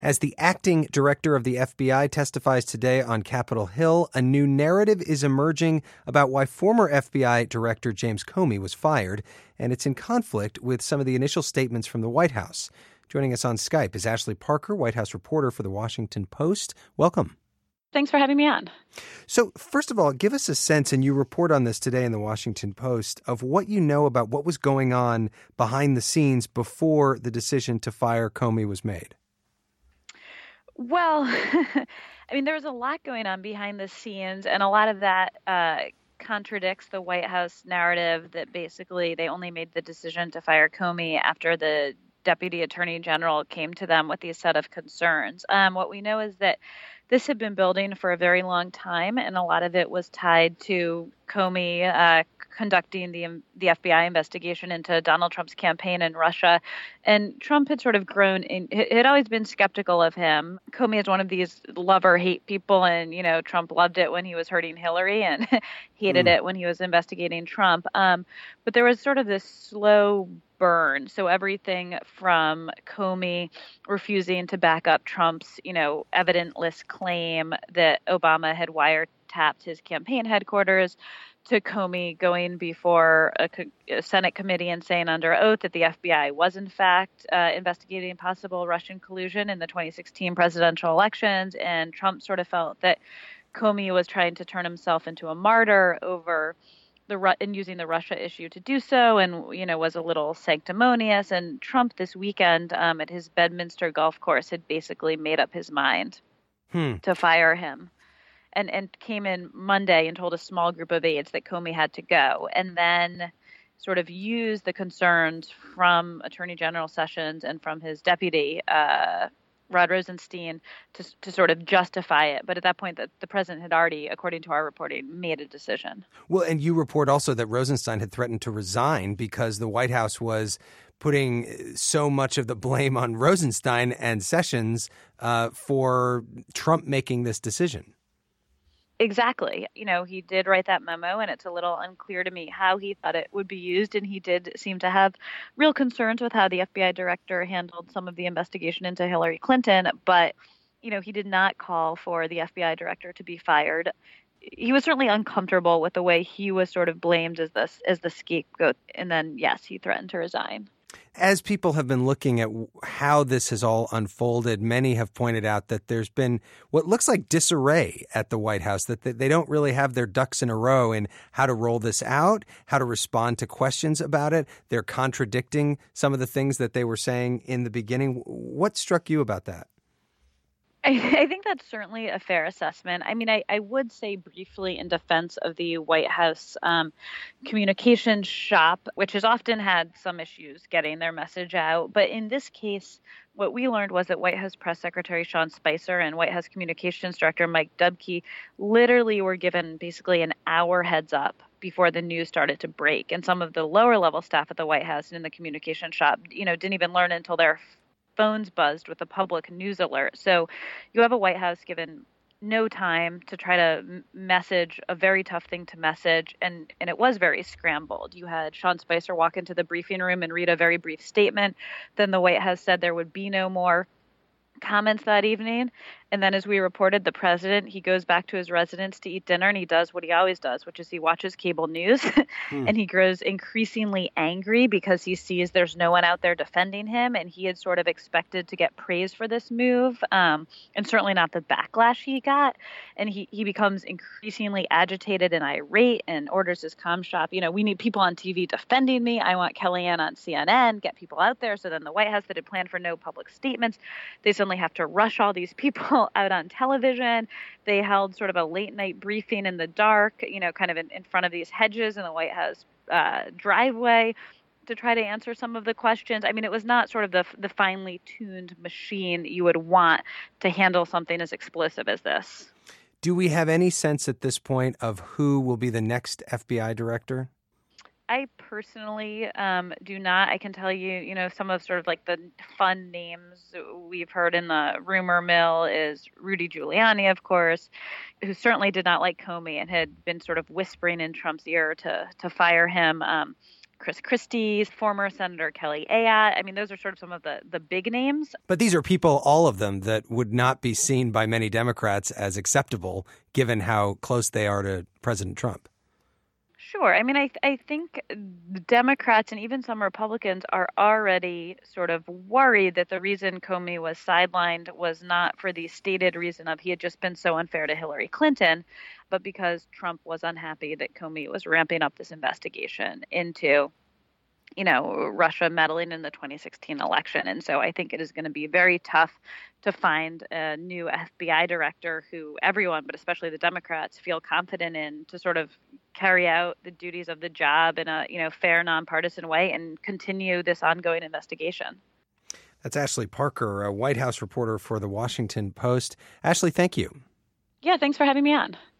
As the acting director of the FBI testifies today on Capitol Hill, a new narrative is emerging about why former FBI Director James Comey was fired, and it's in conflict with some of the initial statements from the White House. Joining us on Skype is Ashley Parker, White House reporter for The Washington Post. Welcome. Thanks for having me on. So, first of all, give us a sense, and you report on this today in The Washington Post, of what you know about what was going on behind the scenes before the decision to fire Comey was made. Well, there was a lot going on behind the scenes, and a lot of that contradicts the White House narrative that basically they only made the decision to fire Comey after the Deputy Attorney General came to them with these set of concerns. What we know is that this had been building for a very long time, and a lot of it was tied to Comey conducting the FBI investigation into Donald Trump's campaign in Russia. And Trump had sort of had always been skeptical of him. Comey is one of these love-or-hate people, and, Trump loved it when he was hurting Hillary and hated it when he was investigating Trump. But there was sort of this slow burn. So everything from Comey refusing to back up Trump's, evidentless claim that Obama had wiretapped his campaign headquarters, to Comey going before a Senate committee and saying under oath that the FBI was in fact investigating possible Russian collusion in the 2016 presidential elections. And Trump sort of felt that Comey was trying to turn himself into a martyr over and using the Russia issue to do so, and was a little sanctimonious. And Trump this weekend at his Bedminster golf course had basically made up his mind to fire him, and came in Monday and told a small group of aides that Comey had to go, and then sort of used the concerns from Attorney General Sessions and from his deputy Rod Rosenstein to sort of justify it. But at that point, the president had already, according to our reporting, made a decision. Well, and you report also that Rosenstein had threatened to resign because the White House was putting so much of the blame on Rosenstein and Sessions for Trump making this decision. Exactly. He did write that memo, and it's a little unclear to me how he thought it would be used. And he did seem to have real concerns with how the FBI director handled some of the investigation into Hillary Clinton. But, he did not call for the FBI director to be fired. He was certainly uncomfortable with the way he was sort of blamed as the scapegoat. And then, yes, he threatened to resign. As people have been looking at how this has all unfolded, many have pointed out that there's been what looks like disarray at the White House, that they don't really have their ducks in a row in how to roll this out, how to respond to questions about it. They're contradicting some of the things that they were saying in the beginning. What struck you about that? I think that's certainly a fair assessment. I would say briefly in defense of the White House communications shop, which has often had some issues getting their message out. But in this case, what we learned was that White House Press Secretary Sean Spicer and White House Communications Director Mike Dubke literally were given basically an hour heads up before the news started to break. And some of the lower level staff at the White House and in the communication shop, didn't even learn until their phones buzzed with a public news alert. So you have a White House given no time to try to message a very tough thing to message, and it was very scrambled. You had Sean Spicer walk into the briefing room and read a very brief statement. Then the White House said there would be no more comments that evening. And then as we reported, the president, he goes back to his residence to eat dinner, and he does what he always does, which is he watches cable news and he grows increasingly angry because he sees there's no one out there defending him. And he had sort of expected to get praise for this move, and certainly not the backlash he got. And he becomes increasingly agitated and irate and orders his comm shop, we need people on TV defending me. I want Kellyanne on CNN, get people out there. So then the White House that had planned for no public statements, they suddenly have to rush all these people out on television. They held sort of a late night briefing in the dark, kind of in front of these hedges in the White House driveway to try to answer some of the questions. It was not sort of the finely tuned machine you would want to handle something as explosive as this. Do we have any sense at this point of who will be the next FBI director? I personally do not. I can tell you, some of sort of like the fun names we've heard in the rumor mill is Rudy Giuliani, of course, who certainly did not like Comey and had been sort of whispering in Trump's ear to fire him. Chris Christie, former Senator Kelly Ayotte. I mean, those are sort of some of the big names. But these are people, all of them, that would not be seen by many Democrats as acceptable, given how close they are to President Trump. Sure. I mean, I think Democrats and even some Republicans are already sort of worried that the reason Comey was sidelined was not for the stated reason of he had just been so unfair to Hillary Clinton, but because Trump was unhappy that Comey was ramping up this investigation into, Russia meddling in the 2016 election. And so I think it is going to be very tough to find a new FBI director who everyone, but especially the Democrats, feel confident in to sort of carry out the duties of the job in a, fair, nonpartisan way and continue this ongoing investigation. That's Ashley Parker, a White House reporter for The Washington Post. Ashley, thank you. Yeah, thanks for having me on.